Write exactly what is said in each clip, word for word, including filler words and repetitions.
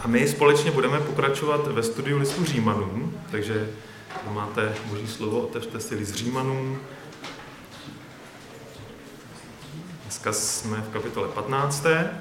A my společně budeme pokračovat ve studiu listu Římanům, takže kdo máte Boží slovo, otevřte si list Římanům. Dneska jsme v kapitole patnácté.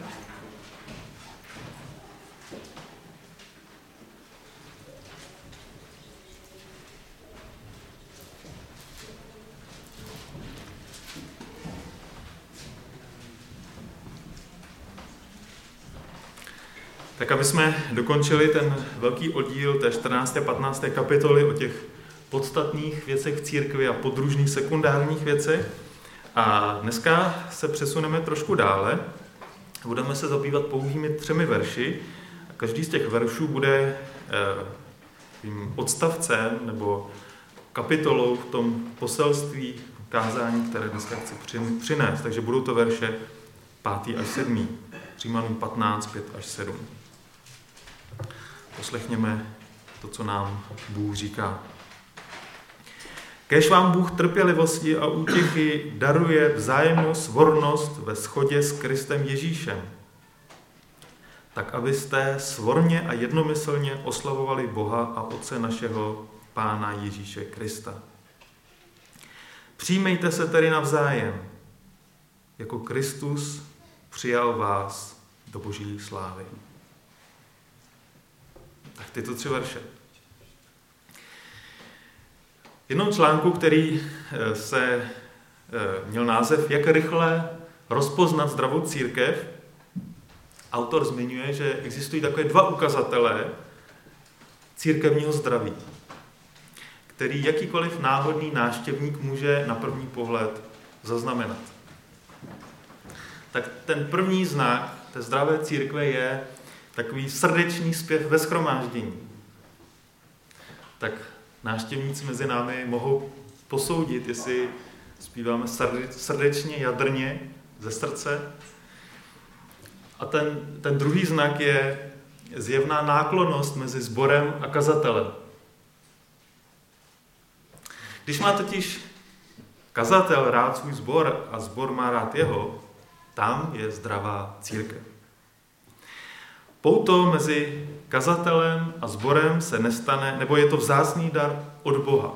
Tak aby jsme dokončili ten velký oddíl té čtrnácté a patnácté kapitoly o těch podstatných věcech církve a podružných sekundárních věcech. A dneska se přesuneme trošku dále. Budeme se zabývat pouhými třemi verši. A každý z těch veršů bude tím odstavcem nebo kapitolou v tom poselství kázání, které dneska chci přinést. Takže budou to verše pátý až sedmý. Římanům patnáct, pět až sedm. Poslechněme to, co nám Bůh říká. Kéž vám Bůh trpělivosti a útěchy daruje vzájemnou svornost ve shodě s Kristem Ježíšem, tak abyste svorně a jednomyslně oslavovali Boha a Otce našeho Pána Ježíše Krista. Přijmejte se tedy navzájem, jako Kristus přijal vás do Boží slávy. Tak tyto tři verše. V jednom článku, který se měl název Jak rychle rozpoznat zdravou církev, autor zmiňuje, že existují takové dva ukazatele církevního zdraví, který jakýkoliv náhodný návštěvník může na první pohled zaznamenat. Tak ten první znak té zdravé církve je takový srdečný zpěv ve shromáždění. Tak návštěvníci mezi námi mohou posoudit, jestli zpíváme srdečně, jadrně, ze srdce. A ten, ten druhý znak je zjevná náklonnost mezi sborem a kazatelem. Když má totiž kazatel rád svůj sbor a sbor má rád jeho, tam je zdravá církev. Pouto mezi kazatelem a sborem se nestane, nebo je to vzácný dar od Boha.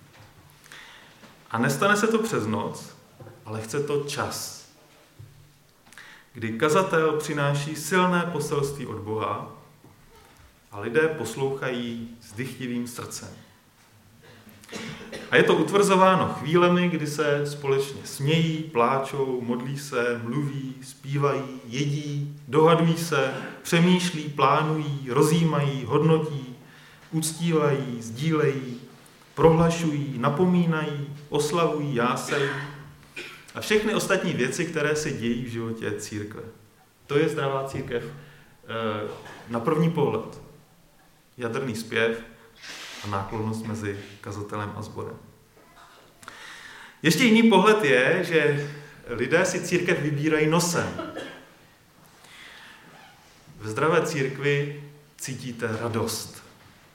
A nestane se to přes noc, ale chce to čas, kdy kazatel přináší silné poselství od Boha a lidé poslouchají s dychtivým srdcem. A je to utvrzováno chvílemi, kdy se společně smějí, pláčou, modlí se, mluví, zpívají, jedí, dohadují se, přemýšlí, plánují, rozjímají, hodnotí, uctívají, sdílejí, prohlašují, napomínají, oslavují, jásají a všechny ostatní věci, které se dějí v životě církve. To je zdravá církev na první pohled. Jadrný zpěv a náklonnost mezi kazatelem a sborem. Ještě jiný pohled je, že lidé si církev vybírají nosem. V zdravé církvi cítíte radost.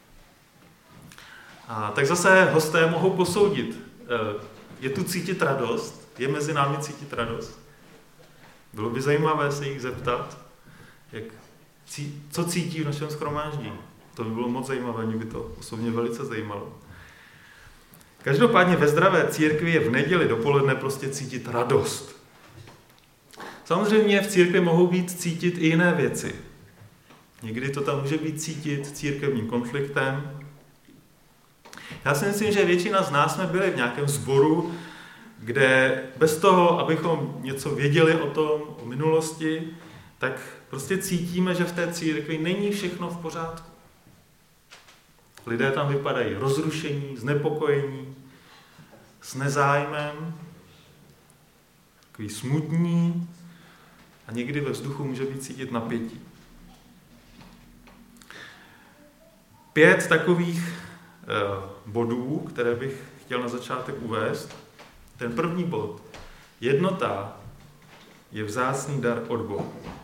A tak zase hosté mohou posoudit. Je tu cítit radost? Je mezi námi cítit radost? Bylo by zajímavé se jich zeptat, jak, co cítí v našem shromáždění. To by bylo moc zajímavé, mě by to osobně velice zajímalo. Každopádně ve zdravé církvi je v neděli dopoledne prostě cítit radost. Samozřejmě v církvi mohou být cítit i jiné věci. Někdy to tam může být cítit církevním konfliktem. Já si myslím, že většina z nás jsme byli v nějakém sboru, kde bez toho, abychom něco věděli o tom, o minulosti, tak prostě cítíme, že v té církvi není všechno v pořádku. Lidé tam vypadají rozrušení, znepokojení, s nezájmem, takový smutní a někdy ve vzduchu může být cítit napětí. Pět takových eh, bodů, které bych chtěl na začátek uvést. Ten první bod. Jednota je vzácný dar od Boha.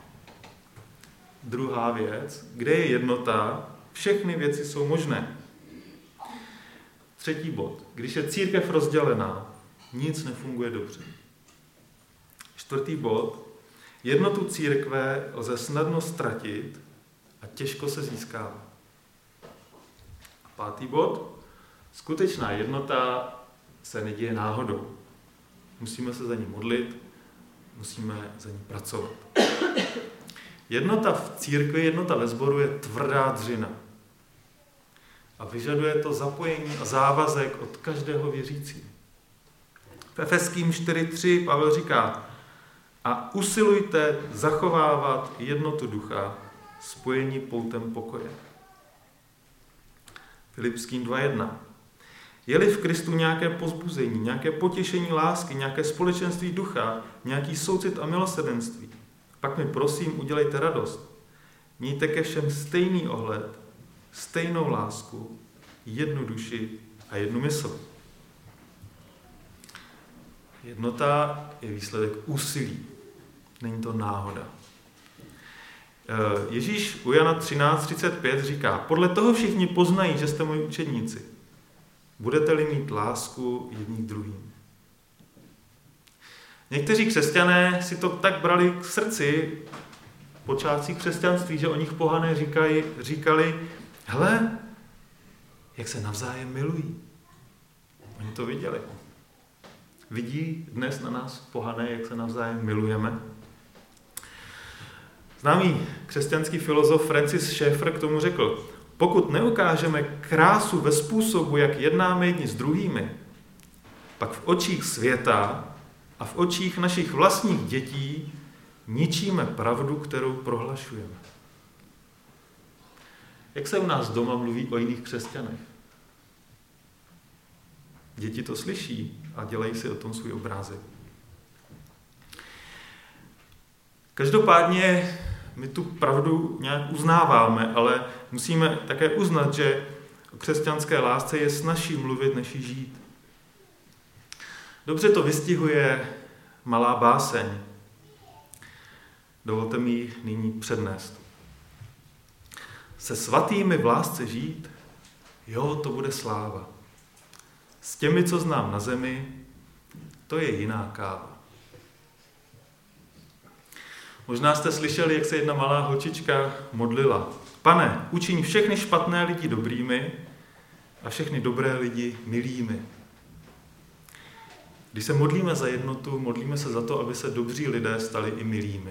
Druhá věc. Kde je jednota, všechny věci jsou možné. Třetí bod. Když je církev rozdělená, nic nefunguje dobře. Čtvrtý bod. Jednotu církve lze snadno ztratit a těžko se získává. A pátý bod. Skutečná jednota se neděje náhodou. Musíme se za ní modlit, musíme za ní pracovat. Jednota v církvi, jednota ve sboru je tvrdá dřina. A vyžaduje to zapojení a závazek od každého věřícího. V Efeským čtyři tři Pavel říká: a usilujte zachovávat jednotu ducha, spojení poutem pokoje. Filipským dva jedna. Je-li v Kristu nějaké povzbuzení, nějaké potěšení lásky, nějaké společenství ducha, nějaký soucit a milosrdenství, pak mi prosím udělejte radost. Mějte ke všem stejný ohled, stejnou lásku, jednu duši a jednu mysl. Jednota je výsledek úsilí. Není to náhoda. Ježíš u Jana třináct třicet pět říká: podle toho všichni poznají, že jste moji učedníci. Budete-li mít lásku jedni k druhým. Někteří křesťané si to tak brali k srdci v počátcích křesťanství, že o nich pohané říkají, říkali: hele, jak se navzájem milují. Oni to viděli. Vidí dnes na nás pohané, jak se navzájem milujeme. Známý křesťanský filozof Francis Schaeffer k tomu řekl: pokud neukážeme krásu ve způsobu, jak jednáme jedni s druhými, pak v očích světa a v očích našich vlastních dětí ničíme pravdu, kterou prohlašujeme. Jak se u nás doma mluví o jiných křesťanech? Děti to slyší a dělají si o tom svůj obrázek. Každopádně my tu pravdu nějak uznáváme, ale musíme také uznat, že o křesťanské lásce je snazší mluvit, než ji žít. Dobře to vystihuje malá báseň. Dovolte mi ji nyní přednést. Se svatými v lásce žít, jo, to bude sláva. S těmi, co znám na zemi, to je jiná káva. Možná jste slyšeli, jak se jedna malá holčička modlila. Pane, učiň všechny špatné lidi dobrými a všechny dobré lidi milými. Když se modlíme za jednotu, modlíme se za to, aby se dobří lidé stali i milými.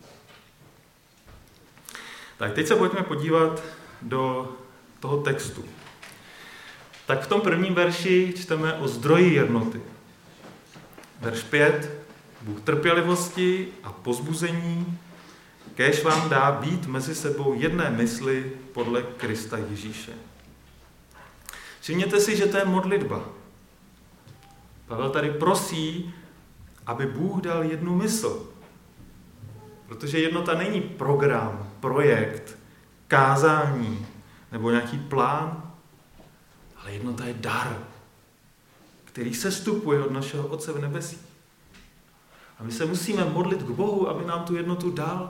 Tak teď se pojďme podívat do toho textu. Tak v tom prvním verši čteme o zdroji jednoty. Verš pět. Bůh trpělivosti a povzbuzení, kéž vám dá být mezi sebou jedné mysli podle Krista Ježíše. Všimněte si, že to je modlitba. Pavel tady prosí, aby Bůh dal jednu mysl. Protože jednota není program, projekt, kázání nebo nějaký plán, ale jednota je dar, který sestupuje od našeho Otce v nebesích. A my se musíme modlit k Bohu, aby nám tu jednotu dal.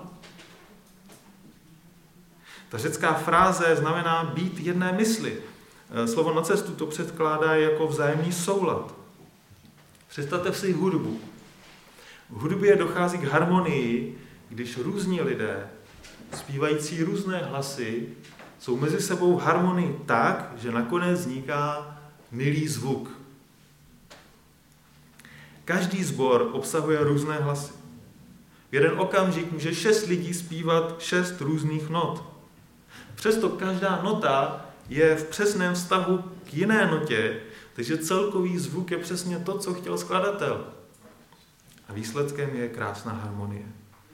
Ta řecká fráze znamená být jedné mysli. Slovo na cestu to předkládá jako vzájemný soulad. Představte si hudbu. V hudbě dochází k harmonii, když různí lidé, zpívající různé hlasy, jsou mezi sebou v harmonii tak, že nakonec vzniká milý zvuk. Každý sbor obsahuje různé hlasy. V jeden okamžik může šest lidí zpívat šest různých not. Přesto každá nota je v přesném vztahu k jiné notě, takže celkový zvuk je přesně to, co chtěl skladatel. A výsledkem je krásná harmonie.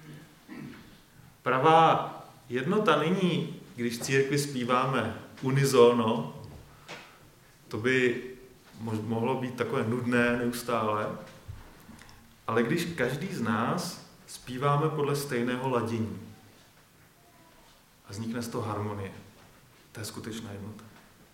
Pravá jednota není, když v církvi zpíváme unisono, to by mohlo být takové nudné neustále, ale když každý z nás zpíváme podle stejného ladění a vznikne z toho harmonie, to je skutečná jednota.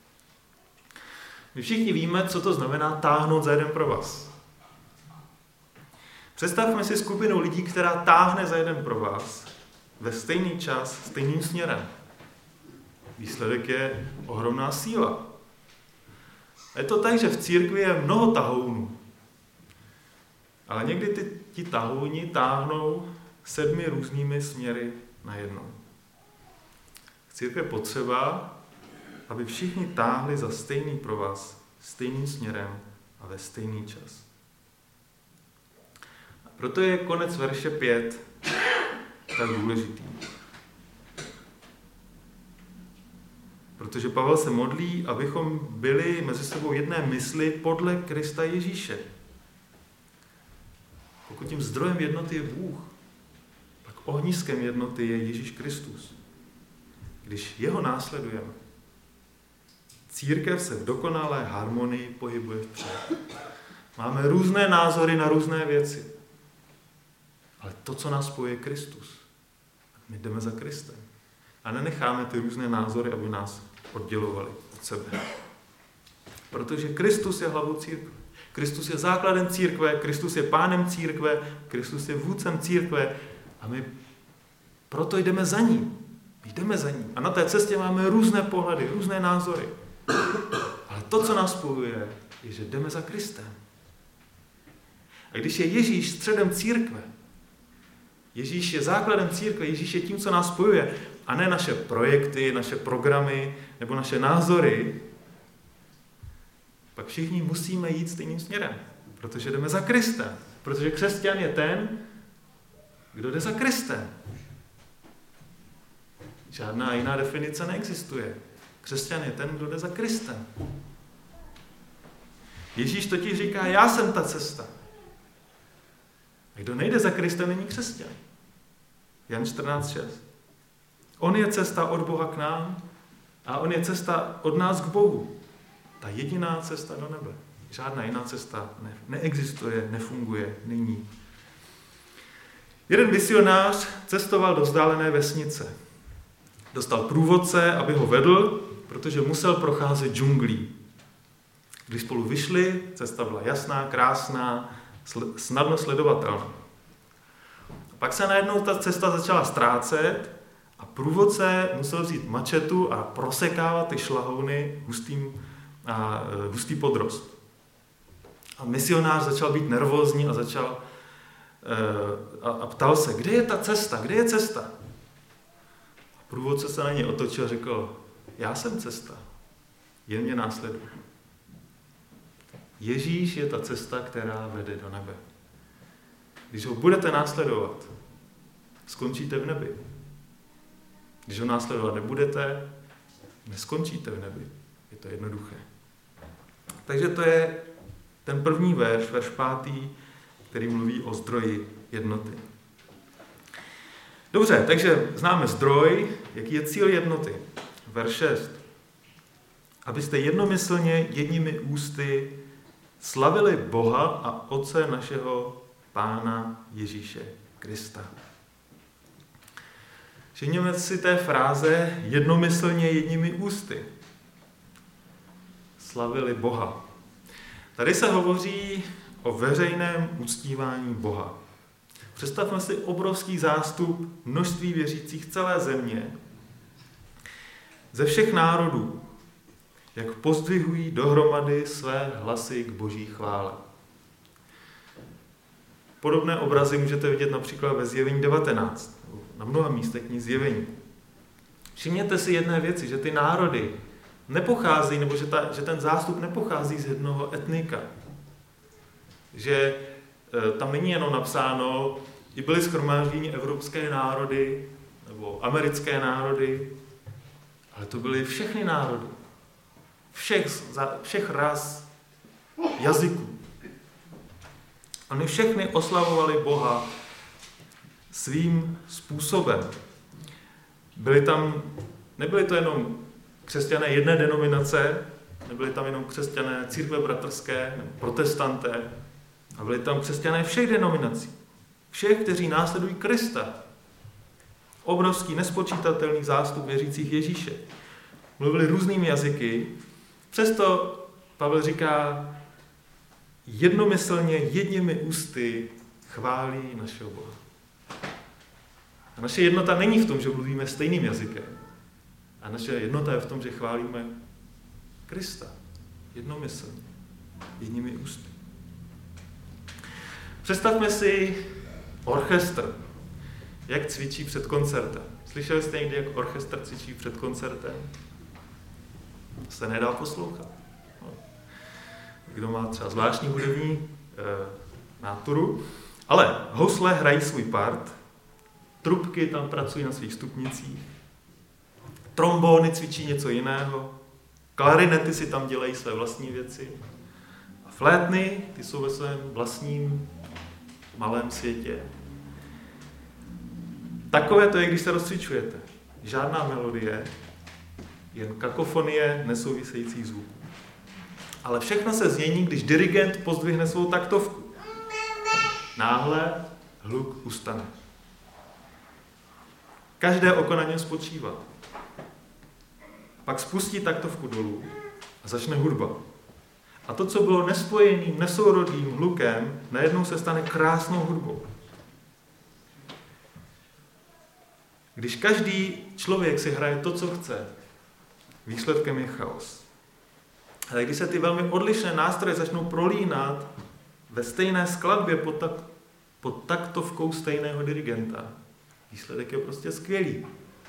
My všichni víme, co to znamená táhnout za jeden provaz. Představme si skupinu lidí, která táhne za jeden provaz ve stejný čas, stejným směrem. Výsledek je ohromná síla. A je to tak, že v církvi je mnoho tahounů. Ale někdy ty, ti tahouni táhnou sedmi různými směry najednou. Církev je potřeba, aby všichni táhli za stejný provaz, stejným směrem a ve stejný čas. A proto je konec verše pět tak důležitý. Protože Pavel se modlí, abychom byli mezi sebou jedné mysli podle Krista Ježíše. Pokud tím zdrojem jednoty je Bůh, pak ohniskem jednoty je Ježíš Kristus. Když jeho následujeme, církev se v dokonalé harmonii pohybuje vpřed. Máme různé názory na různé věci. Ale to, co nás spojuje, je Kristus. My jdeme za Kristem. A nenecháme ty různé názory, aby nás oddělovali od sebe. Protože Kristus je hlavou církve. Kristus je základem církve, Kristus je pánem církve, Kristus je vůdcem církve a my proto jdeme za ním. Jdeme za ním. A na té cestě máme různé pohledy, různé názory. Ale to, co nás spojuje, je, že jdeme za Kristem. A když je Ježíš středem církve, Ježíš je základem církve, Ježíš je tím, co nás spojuje, a ne naše projekty, naše programy nebo naše názory, pak všichni musíme jít stejným směrem, protože jdeme za Kristem. Protože křesťan je ten, kdo jde za Kristem. Žádná jiná definice neexistuje. Křesťan je ten, kdo jde za Kristem. Ježíš totiž říká, já jsem ta cesta. A kdo nejde za Kristem, není křesťan. Jan čtrnáct šest. On je cesta od Boha k nám a on je cesta od nás k Bohu. Ta jediná cesta do nebe. Žádná jiná cesta ne, neexistuje, nefunguje, není. Jeden misionář cestoval do vzdálené vesnice. Dostal průvodce, aby ho vedl, protože musel procházet džunglí. Když spolu vyšli, cesta byla jasná, krásná, snadno sledovatelná. Pak se najednou ta cesta začala ztrácet a průvodce musel vzít mačetu a prosekávat ty šlahouny hustým, a, hustý podrost. A misionář začal být nervózní a začal a, a ptal se, kde je ta cesta, kde je cesta? A průvodce se na něj otočil a řekl, já jsem cesta, jen mě následuj. Ježíš je ta cesta, která vede do nebe. Když ho budete následovat, skončíte v nebi. Když ho následovat nebudete, neskončíte v nebi. Je to jednoduché. Takže to je ten první verš, verš pátý, který mluví o zdroji jednoty. Dobře, takže známe zdroj, jaký je cíl jednoty. Verš šest. Abyste jednomyslně jedními ústy slavili Boha a Otce našeho Pána Ježíše Krista. Všimněme si té fráze jednomyslně jedními ústy. Slavili Boha. Tady se hovoří o veřejném uctívání Boha. Představme si obrovský zástup množství věřících celé země, ze všech národů, jak pozdvihují dohromady své hlasy k Boží chvále. Podobné obrazy můžete vidět například ve Zjevení devatenáct, na mnoha místech knih Zjevení. Všimněte si jedné věci, že ty národy nepocházejí, nebo že, ta, že ten zástup nepochází z jednoho etnika. Že e, tam není jenom napsáno, i byly shromáždění evropské národy, nebo americké národy, ale to byly všechny národy. Všech, všech ras, jazyků. Oni všechny oslavovali Boha svým způsobem. Byli tam, nebyli to jenom křesťané jedné denominace, nebyli tam jenom křesťané církve bratrské, nebo protestanté, a byli tam křesťané všech denominací. Všech, kteří následují Krista. Obrovský, nespočítatelný zástup věřících Ježíše. Mluvili různými jazyky, přesto Pavel říká, jednomyslně jedními ústy chválí našeho Boha. A naše jednota není v tom, že mluvíme stejným jazykem. A naše jednota je v tom, že chválíme Krista. Jednomyslně. Jedními ústy. Představme si orchestr, jak cvičí před koncertem. Slyšeli jste někdy, jak orchestr cvičí před koncertem? To se nedá poslouchat. No. Kdo má třeba zvláštní hudební e, náturu. Ale housle hrají svůj part, trubky tam pracují na svých stupnicích, trombóny cvičí něco jiného, klarinety si tam dělají své vlastní věci a flétny, ty jsou ve svém vlastním malém světě. Takové to je, když se rozcvičujete. Žádná melodie, jen kakofonie nesouvisejících zvuků. Ale všechno se změní, když dirigent pozdvihne svou taktovku. Náhle hluk ustane. Každé oko na něm spočívá. Pak spustí taktovku dolů a začne hudba. A to, co bylo nespojeným, nesourodým hlukem, najednou se stane krásnou hudbou. Když každý člověk si hraje to, co chce, výsledkem je chaos. Ale když se ty velmi odlišné nástroje začnou prolínat ve stejné skladbě pod, tak, pod taktovkou stejného dirigenta, výsledek je prostě skvělý.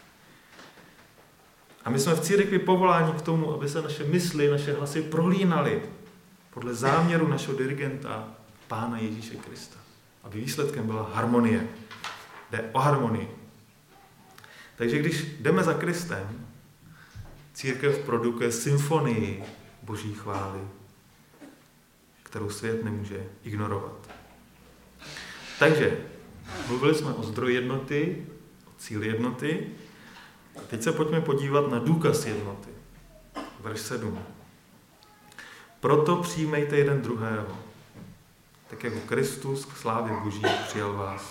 A my jsme v církvi povoláni k tomu, aby se naše mysli, naše hlasy prolínaly podle záměru našeho dirigenta, Pána Ježíše Krista. Aby výsledkem byla harmonie. Jde o harmonii. Takže když jdeme za Kristem, církev produkuje symfonii Boží chvály, kterou svět nemůže ignorovat. Takže mluvili jsme o zdroji jednoty, o cíli jednoty. A teď se pojďme podívat na důkaz jednoty. Verš sedm. Proto přijmejte jeden druhého, tak jako Kristus k slávě Boží přijal vás.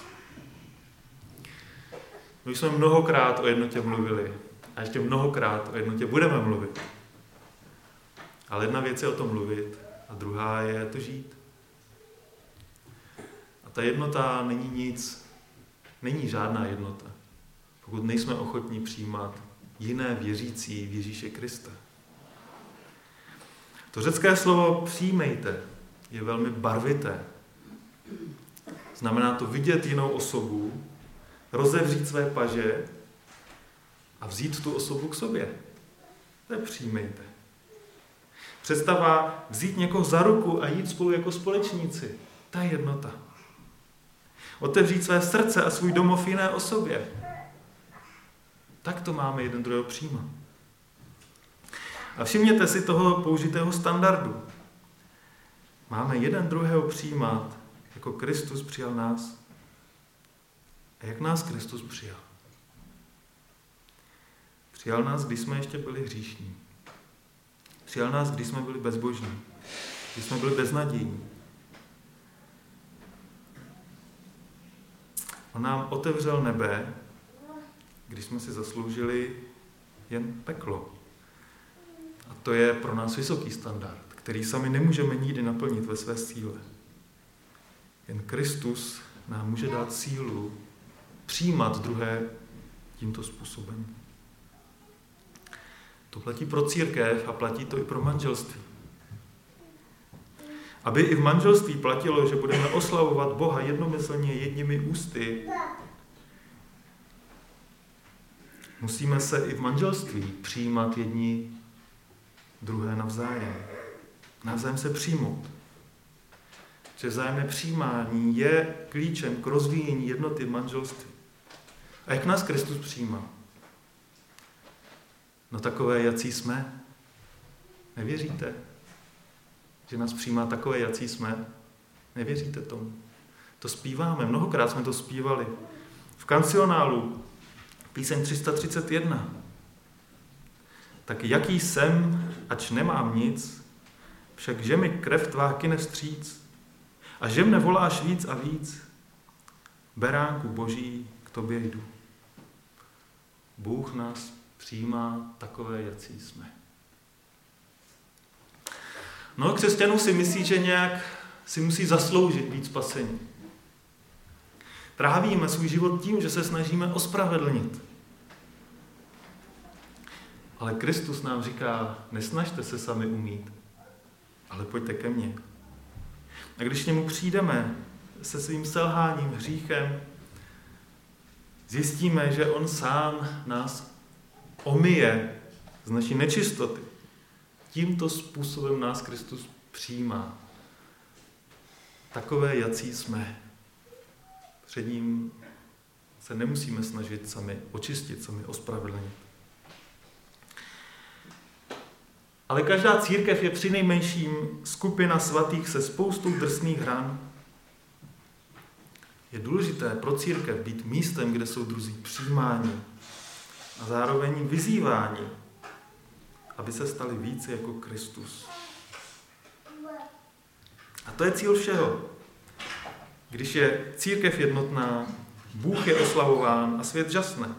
My jsme mnohokrát o jednotě mluvili a ještě mnohokrát o jednotě budeme mluvit. Ale jedna věc je o tom mluvit a druhá je to žít. A ta jednota není nic, není žádná jednota, pokud nejsme ochotní přijímat jiné věřící v Ježíše Krista. To řecké slovo přijmejte je velmi barvité. Znamená to vidět jinou osobu, rozevřít své paže a vzít tu osobu k sobě. To je přijmejte. Představa vzít někoho za ruku a jít spolu jako společníci. Ta je jednota. Otevřít své srdce a svůj domov jiné osobě. Tak to máme jeden druhého přijímat. A všimněte si toho použitého standardu. Máme jeden druhého přijímat, jako Kristus přijal nás. A jak nás Kristus přijal? Přijal nás, když jsme ještě byli hříšní. Přijal nás, když jsme byli bezbožní. Když jsme byli beznadějní. On nám otevřel nebe, když jsme si zasloužili jen peklo. A to je pro nás vysoký standard, který sami nemůžeme nikdy naplnit ve své síle. Jen Kristus nám může dát sílu přijímat druhé tímto způsobem. To platí pro církev a platí to i pro manželství. Aby i v manželství platilo, že budeme oslavovat Boha jednomyslně jedními ústy, musíme se i v manželství přijímat jedni druhé navzájem. Navzájem se přijmout. Že vzájemné přijímání je klíčem k rozvíjení jednoty v manželství. A jak nás Kristus přijímá? No takové, jací jsme. Nevěříte? Že nás přijímá takové, jací jsme? Nevěříte tomu? To zpíváme, mnohokrát jsme to zpívali. V kancionálu, píseň tři sta třicet jedna. Tak jaký jsem, ač nemám nic, však že mi krev tvá kyne vstříc a že mne voláš víc a víc, beránku Boží, k tobě jdu. Bůh nás přijímá takové, jací jsme. No, křesťanů si myslí, že nějak si musí zasloužit být spasení. Trávíme svůj život tím, že se snažíme ospravedlnit. Ale Kristus nám říká, nesnažte se sami umít, ale pojďte ke mně. A když k němu přijdeme se svým selháním, hříchem, zjistíme, že on sám nás omyje z naší nečistoty. Tímto způsobem nás Kristus přijímá. Takové, jací jsme. Před ním se nemusíme snažit sami očistit, sami ospravedlnit. Ale každá církev je přinejmenším skupina svatých se spoustou drsných ran. Je důležité pro církev být místem, kde jsou druzí přijímáni a zároveň vyzýváni, aby se stali více jako Kristus. A to je cíl všeho. Když je církev jednotná, Bůh je oslavován a svět žasne.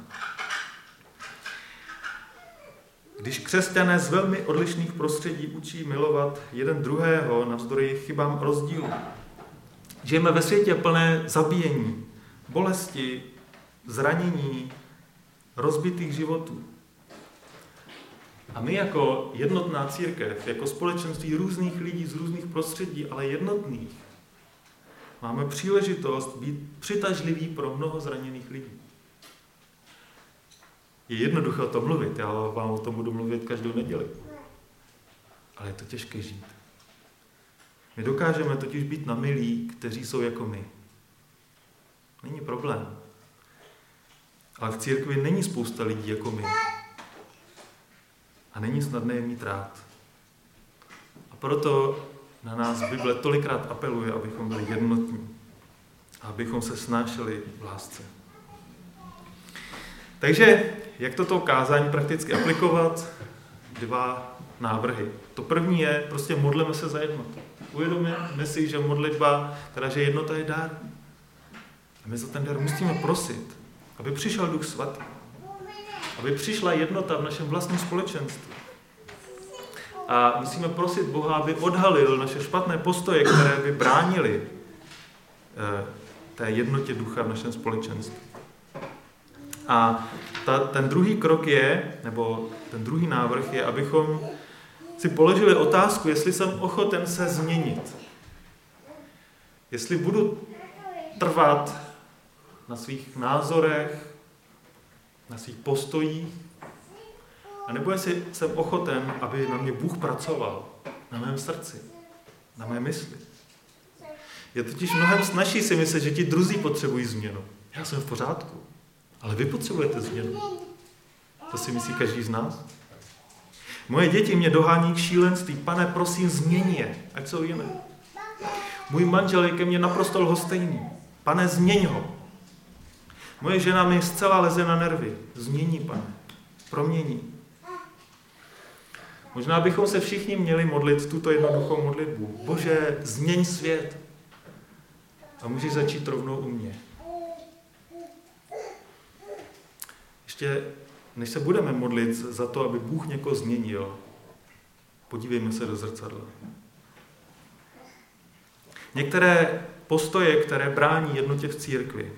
Když křesťané z velmi odlišných prostředí učí milovat jeden druhého navzdory jejich chybám a rozdílu. Žijeme ve světě plné zabíjení, bolesti, zranění, rozbitých životů. A my jako jednotná církev, jako společenství různých lidí z různých prostředí, ale jednotných, máme příležitost být přitažliví pro mnoho zraněných lidí. Je jednoduché o tom mluvit, já vám o tom budu mluvit každou neděli. Ale je to těžké žít. My dokážeme totiž být na milí, kteří jsou jako my. Není problém. Ale v církvi není spousta lidí jako my. A není snadné je mít rád. A proto na nás Bible tolikrát apeluje, abychom byli jednotní. A abychom se snášeli v lásce. Takže, jak toto kázání prakticky aplikovat? Dva návrhy. To první je, prostě modleme se za jednotu. Uvědomíme si, že modlitba, teda že jednota je dar. A my za ten dar musíme prosit, aby přišel Duch Svatý. Aby přišla jednota v našem vlastním společenství. A musíme prosit Boha, aby odhalil naše špatné postoje, které by bránily eh, té jednotě ducha v našem společenství. A ta, ten druhý krok je, nebo ten druhý návrh je, abychom si položili otázku, jestli jsem ochoten se změnit. Jestli budu trvat na svých názorech, na svých postojích, a nebo jestli jsem ochoten, aby na mě Bůh pracoval, na mém srdci, na mé mysli. Je totiž mnohem snazší si myslet, že ti druzí potřebují změnu. Já jsem v pořádku, ale vy potřebujete změnu. To si myslí každý z nás. Moje děti mě dohání k šílenství. Pane, prosím, změň je, ať jsou jiné. Můj manžel je ke mně naprosto lhostejný. Pane, změň ho. Moje žena mi zcela leze na nervy. Změní, Pane. Promění. Možná bychom se všichni měli modlit tuto jednoduchou modlitbu. Bože, změň svět. A můžeš začít rovnou u mě. Ještě než se budeme modlit za to, aby Bůh někoho změnil, podívejme se do zrcadla. Některé postoje, které brání jednotě v církvi,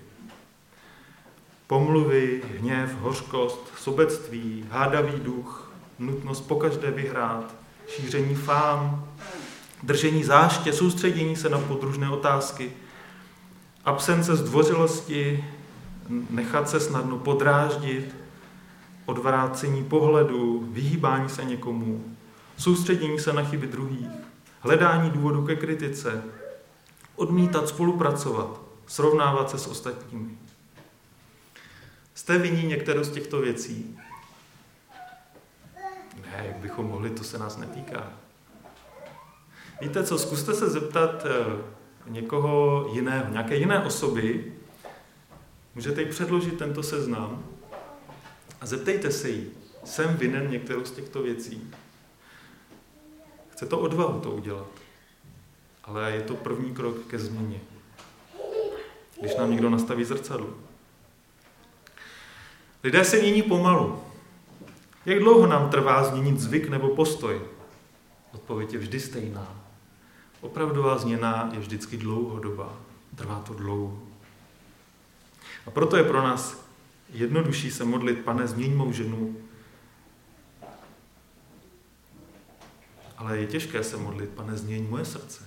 pomluvy, hněv, hořkost, sobectví, hádavý duch, nutnost pokaždé vyhrát, šíření fám, držení záště, soustředění se na podružné otázky, absence zdvořilosti, nechat se snadno podráždit, odvrácení pohledu, vyhýbání se někomu, soustředění se na chyby druhých, hledání důvodu ke kritice, odmítat spolupracovat, srovnávat se s ostatními. Jste vinní některou z těchto věcí? Ne, jak bychom mohli, to se nás netýká. Víte co, zkuste se zeptat někoho jiného, nějaké jiné osoby, můžete jí předložit tento seznam a zeptejte se jí, jsem vinen některou z těchto věcí. Chce to odvahu to udělat, ale je to první krok ke změně. Když nám někdo nastaví zrcadlo. Lidé se mění pomalu. Jak dlouho nám trvá změnit zvyk nebo postoj? Odpověď je vždy stejná. Opravdová změna je vždycky dlouhodobá. Trvá to dlouho. A proto je pro nás jednodušší se modlit, Pane, změň mou ženu. Ale je těžké se modlit, Pane, změň moje srdce.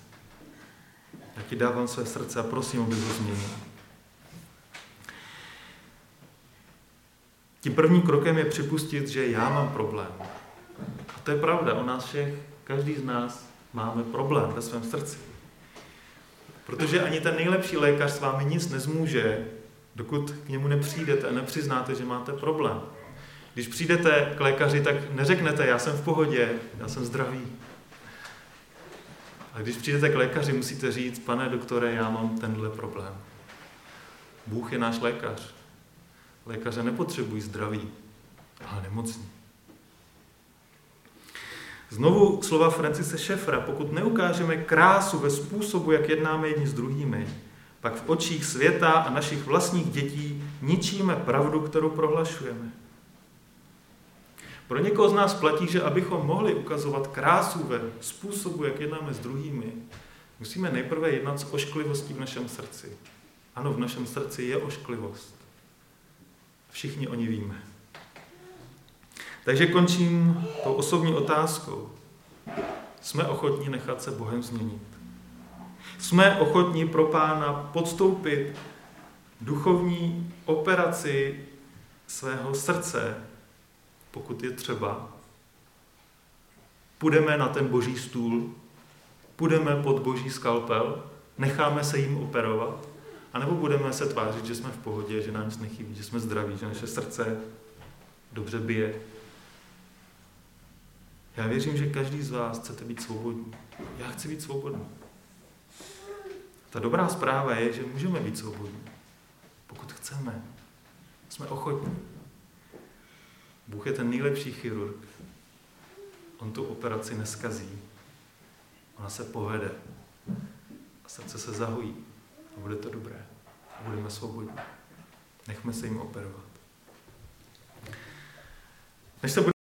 Já ti dávám své srdce a prosím, aby ho změnil. Tím prvním krokem je připustit, že já mám problém. A to je pravda, u nás všech, každý z nás máme problém ve svém srdci. Protože ani ten nejlepší lékař s vámi nic nezmůže, dokud k němu nepřijdete a nepřiznáte, že máte problém. Když přijdete k lékaři, tak neřeknete, já jsem v pohodě, já jsem zdravý. A když přijdete k lékaři, musíte říct, pane doktore, já mám tenhle problém. Bůh je náš lékař. Lékaře nepotřebují zdraví, ale nemocní. Znovu slova Francise Schaeffera, pokud neukážeme krásu ve způsobu, jak jednáme jedni s druhými, pak v očích světa a našich vlastních dětí ničíme pravdu, kterou prohlašujeme. Pro někoho z nás platí, že abychom mohli ukazovat krásu ve způsobu, jak jednáme s druhými, musíme nejprve jednat s ošklivostí v našem srdci. Ano, v našem srdci je ošklivost. Všichni o ní víme. Takže končím tou osobní otázkou. Jsme ochotní nechat se Bohem změnit? Jsme ochotní pro Pána podstoupit duchovní operaci svého srdce, pokud je třeba? Půjdeme na ten boží stůl, půjdeme pod boží skalpel, necháme se jim operovat, anebo budeme se tvářit, že jsme v pohodě, že nám nic nechybí, že jsme zdraví, že naše srdce dobře bije. Já věřím, že každý z vás chcete být svobodní. Já chci být svobodný. Ta dobrá zpráva je, že můžeme být svobodní, pokud chceme. Jsme ochotní. Bůh je ten nejlepší chirurg. On tu operaci neskazí. Ona se povede. A srdce se zahojí. A bude to dobré. A budeme svobodní. Nechme se jim operovat. Než se budeme